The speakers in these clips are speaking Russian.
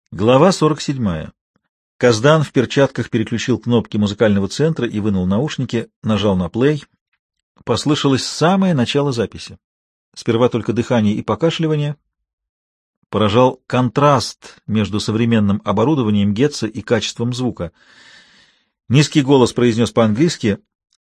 Глава 47. Каздан в перчатках переключил кнопки музыкального центра и вынул наушники, нажал на плей. Послышалось самое начало записи. Сперва только дыхание и покашливание. Поражал контраст между современным оборудованием Гетца и качеством звука. Низкий голос произнес по-английски: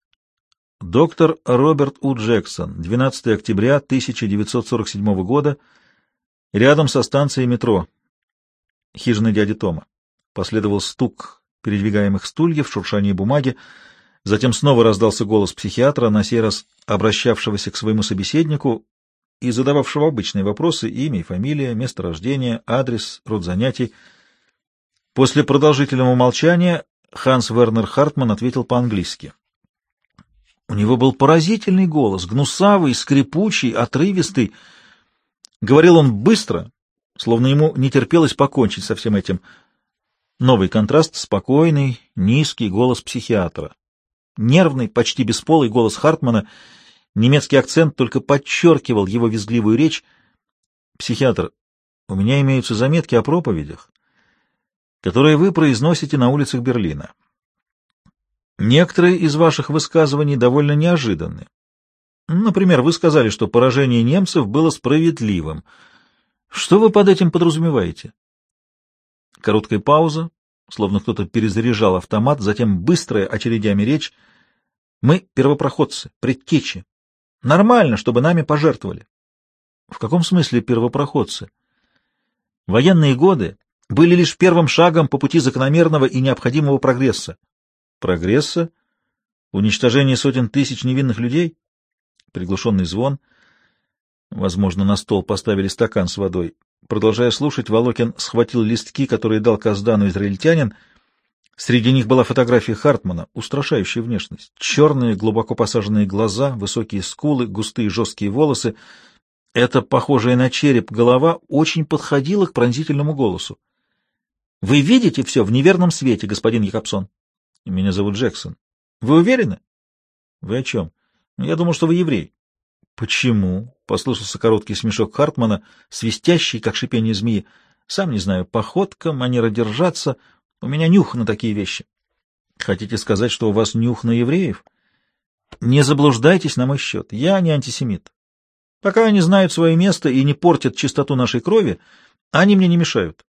«Доктор Роберт У. Джексон, 12 октября 1947 года, рядом со станцией метро. Хижина дяди Тома». Последовал стук передвигаемых стульев, шуршание бумаги. Затем снова раздался голос психиатра, на сей раз обращавшегося к своему собеседнику и задававшего обычные вопросы: имя и фамилия, место рождения, адрес, род занятий. После продолжительного молчания Ханс Вернер Хартман ответил по-английски. У него был поразительный голос, гнусавый, скрипучий, отрывистый. Говорил он быстро, словно ему не терпелось покончить со всем этим. Новый контраст — спокойный, низкий голос психиатра. Нервный, почти бесполый голос Хартмана. Немецкий акцент только подчеркивал его визгливую речь. «Психиатр, у меня имеются заметки о проповедях, которые вы произносите на улицах Берлина. Некоторые из ваших высказываний довольно неожиданны. Например, вы сказали, что поражение немцев было справедливым. Что вы под этим подразумеваете?» Короткая пауза, словно кто-то перезаряжал автомат, затем быстрая очередями речь. «Мы первопроходцы, предтечи. Нормально, чтобы нами пожертвовали». В каком смысле первопроходцы? Военные годы были лишь первым шагом по пути закономерного и необходимого прогресса. Прогресса? Уничтожение сотен тысяч невинных людей? Приглушенный звон. Возможно, на стол поставили стакан с водой. Продолжая слушать, Волокин схватил листки, которые дал Каздану израильтянин. Среди них была фотография Хартмана, устрашающая внешность. Черные, глубоко посаженные глаза, высокие скулы, густые жесткие волосы. Эта, похожая на череп, голова очень подходила к пронзительному голосу. — Вы видите все в неверном свете, господин Якобсон? — Меня зовут Джексон. — Вы уверены? — Вы о чем? — Я думал, что вы еврей. — Почему? — послышался короткий смешок Хартмана, свистящий, как шипение змеи. — Сам не знаю, походка, манера держаться. У меня нюх на такие вещи. — Хотите сказать, что у вас нюх на евреев? — Не заблуждайтесь на мой счет. Я не антисемит. Пока они знают свое место и не портят чистоту нашей крови, они мне не мешают.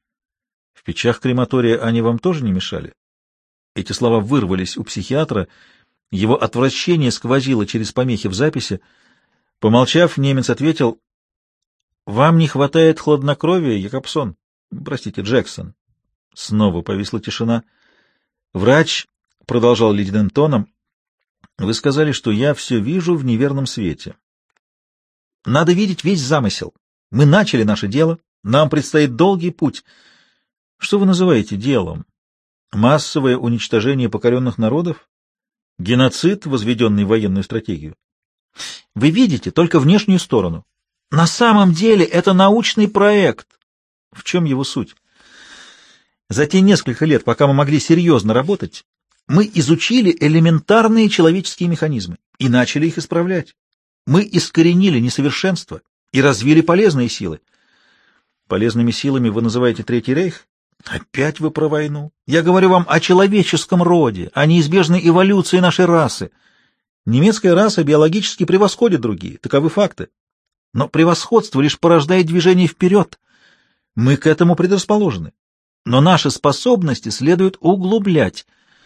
— В печах крематория они вам тоже не мешали? Эти слова вырвались у психиатра. Его отвращение сквозило через помехи в записи. Помолчав, немец ответил: «Вам не хватает хладнокровия, Якобсон? Простите, Джексон». Снова повисла тишина. Врач продолжал ледяным тоном: «Вы сказали, что я все вижу в неверном свете. Надо видеть весь замысел. Мы начали наше дело, нам предстоит долгий путь. Что вы называете делом? Массовое уничтожение покоренных народов? Геноцид, возведенный в военную стратегию? Вы видите только внешнюю сторону. На самом деле это научный проект. В чем его суть? За те несколько лет, пока мы могли серьезно работать, мы изучили элементарные человеческие механизмы и начали их исправлять. Мы искоренили несовершенство и развили полезные силы. Полезными силами вы называете Третий рейх? Опять вы про войну. Я говорю вам о человеческом роде, о неизбежной эволюции нашей расы. Немецкая раса биологически превосходит другие, таковы факты. Но превосходство лишь порождает движение вперед. Мы к этому предрасположены. Но наши способности следует углублять.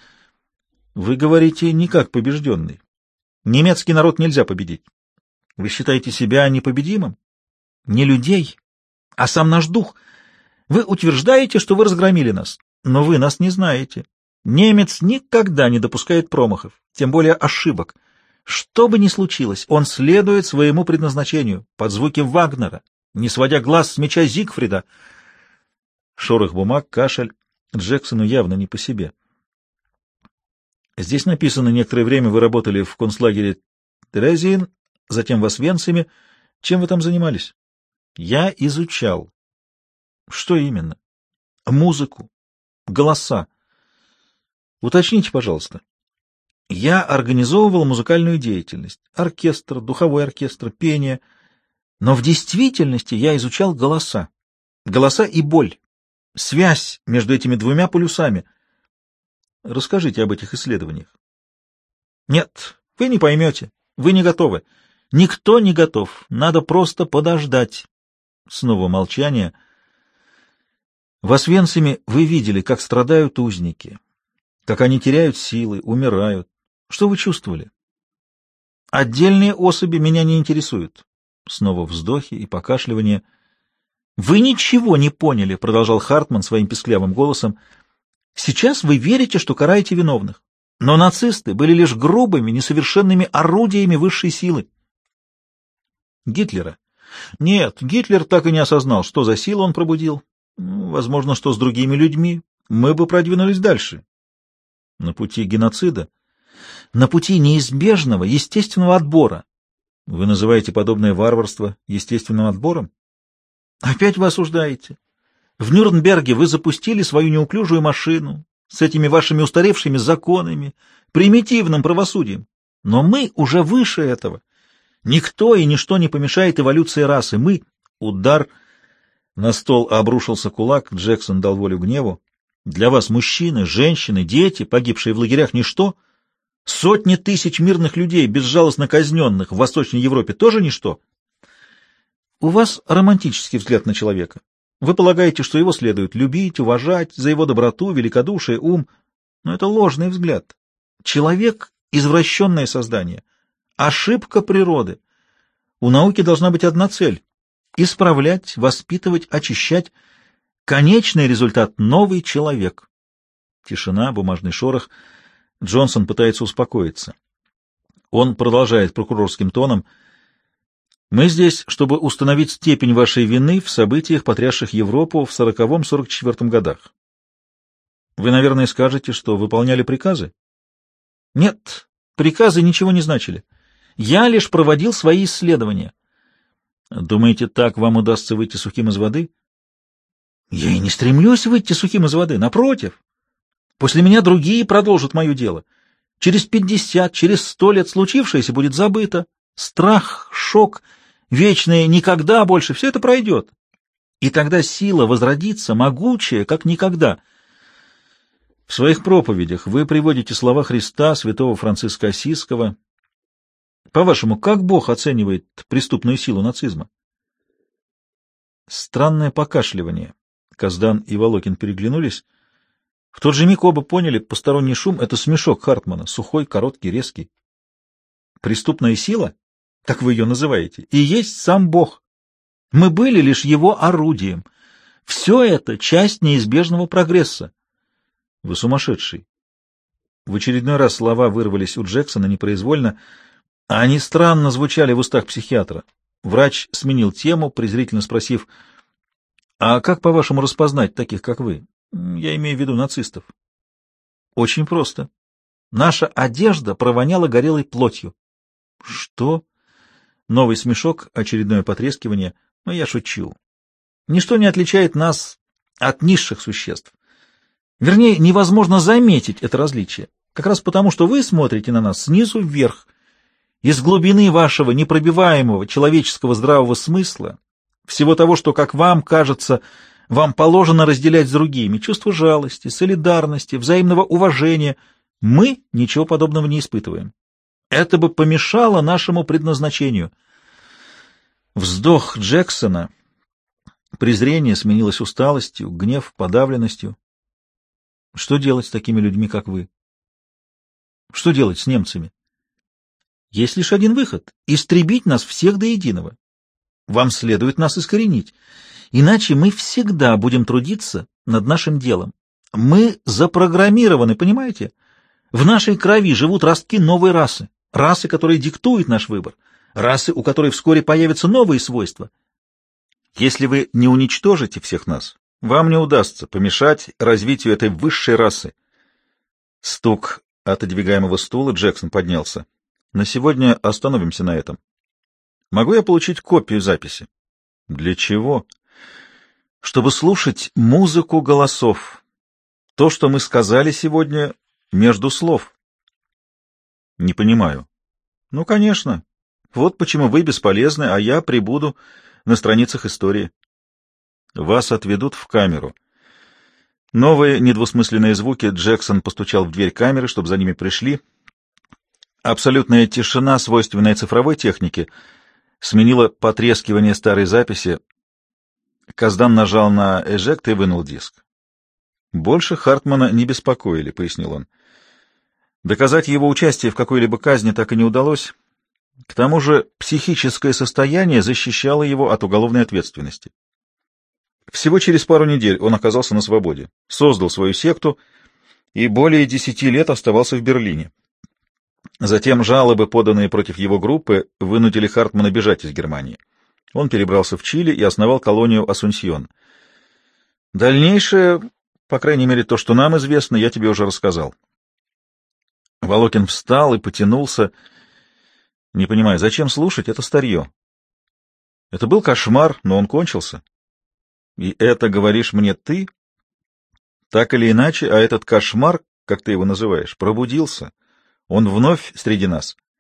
Вы говорите не как побежденный. Немецкий народ нельзя победить. Вы считаете себя непобедимым? Не людей, а сам наш дух. Вы утверждаете, что вы разгромили нас, но вы нас не знаете. Немец никогда не допускает промахов, тем более ошибок. Что бы ни случилось, он следует своему предназначению, под звуки Вагнера, не сводя глаз с меча Зигфрида. Шорох бумаг, кашель. Джексону явно не по себе. Здесь написано: некоторое время вы работали в концлагере Терезиин, затем в Освенциме. Чем вы там занимались? Я изучал. Что именно? Музыку, голоса. Уточните, пожалуйста. Я организовывал музыкальную деятельность, оркестр, духовой оркестр, пение, но в действительности я изучал голоса. Голоса и боль. Связь между этими двумя полюсами. Расскажите об этих исследованиях. Нет, вы не поймете. Вы не готовы. Никто не готов. Надо просто подождать. Снова молчание. В Освенциме вы видели, как страдают узники, как они теряют силы, умирают. Что вы чувствовали? Отдельные особи меня не интересуют. Снова вздохи и покашливание. Вы ничего не поняли, продолжал Хартман своим писклявым голосом. Сейчас вы верите, что караете виновных. Но нацисты были лишь грубыми, несовершенными орудиями высшей силы. Гитлера? Нет, Гитлер так и не осознал, что за силу он пробудил. Возможно, что с другими людьми мы бы продвинулись дальше. На пути геноцида? На пути неизбежного естественного отбора. Вы называете подобное варварство естественным отбором? Опять вы осуждаете. В Нюрнберге вы запустили свою неуклюжую машину с этими вашими устаревшими законами, примитивным правосудием. Но мы уже выше этого. Никто и ничто не помешает эволюции расы. Мы... Удар. На стол обрушился кулак. Джексон дал волю гневу. Для вас мужчины, женщины, дети, погибшие в лагерях, ничто. Сотни тысяч мирных людей, безжалостно казненных в Восточной Европе, тоже ничто. У вас романтический взгляд на человека. Вы полагаете, что его следует любить, уважать за его доброту, великодушие, ум. Но это ложный взгляд. Человек — извращенное создание. Ошибка природы. У науки должна быть одна цель — исправлять, воспитывать, очищать. Конечный результат — новый человек. Тишина, бумажный шорох. Джонсон пытается успокоиться. Он продолжает прокурорским тоном. «Мы здесь, чтобы установить степень вашей вины в событиях, потрясших Европу в 40-44 годах. Вы, наверное, скажете, что выполняли приказы?» «Нет, приказы ничего не значили. Я лишь проводил свои исследования». «Думаете, так вам удастся выйти сухим из воды?» «Я и не стремлюсь выйти сухим из воды. Напротив. После меня другие продолжат мое дело. Через 50, через 100 лет случившееся будет забыто. Страх, шок, вечное никогда больше — все это пройдет. И тогда сила возродится, могучая, как никогда». В своих проповедях вы приводите слова Христа, святого Франциска Ассизского. По-вашему, как Бог оценивает преступную силу нацизма? Странное покашливание. Каздан и Волокин переглянулись. В тот же миг оба поняли, посторонний шум — это смешок Хартмана, сухой, короткий, резкий. Преступная сила, так вы ее называете, и есть сам Бог. Мы были лишь его орудием. Все это — часть неизбежного прогресса. Вы сумасшедший. В очередной раз слова вырвались у Джексона непроизвольно, а они странно звучали в устах психиатра. Врач сменил тему, презрительно спросив: «А как, по-вашему, распознать таких, как вы? Я имею в виду нацистов». «Очень просто. Наша одежда провоняла горелой плотью». «Что?» Новый смешок, очередное потрескивание. «Но я шучу. Ничто не отличает нас от низших существ. Вернее, невозможно заметить это различие, как раз потому, что вы смотрите на нас снизу вверх. Из глубины вашего непробиваемого человеческого здравого смысла, всего того, что, как вам кажется, вам положено разделять с другими, чувство жалости, солидарности, взаимного уважения, мы ничего подобного не испытываем. Это бы помешало нашему предназначению». Вздох Джексона. Презрение сменилось усталостью, гнев — подавленностью. Что делать с такими людьми, как вы? Что делать с немцами? Есть лишь один выход — истребить нас всех до единого. Вам следует нас искоренить, иначе мы всегда будем трудиться над нашим делом. Мы запрограммированы, понимаете? В нашей крови живут ростки новой расы, расы, которые диктуют наш выбор, расы, у которой вскоре появятся новые свойства. Если вы не уничтожите всех нас, вам не удастся помешать развитию этой высшей расы. Стук отодвигаемого стула. Джексон поднялся. На сегодня остановимся на этом. Могу я получить копию записи? Для чего? Чтобы слушать музыку голосов. То, что мы сказали сегодня, между слов. Не понимаю. Ну, конечно. Вот почему вы бесполезны, а я прибуду на страницах истории. Вас отведут в камеру. Новые недвусмысленные звуки. Джексон постучал в дверь камеры, чтобы за ними пришли. Абсолютная тишина, свойственная цифровой технике, сменила потрескивание старой записи. Каздан нажал на эжект и вынул диск. «Больше Хартмана не беспокоили», — пояснил он. Доказать его участие в какой-либо казни так и не удалось. К тому же психическое состояние защищало его от уголовной ответственности. Всего через пару недель он оказался на свободе, создал свою секту и более 10 лет оставался в Берлине. Затем жалобы, поданные против его группы, вынудили Хартмана бежать из Германии. Он перебрался в Чили и основал колонию Асунсьон. Дальнейшее, по крайней мере то, что нам известно, я тебе уже рассказал. Волокин встал и потянулся. Не понимаю, зачем слушать это старье? Это был кошмар, но он кончился. И это говоришь мне ты? Так или иначе, а этот кошмар, как ты его называешь, пробудился. Он вновь среди нас.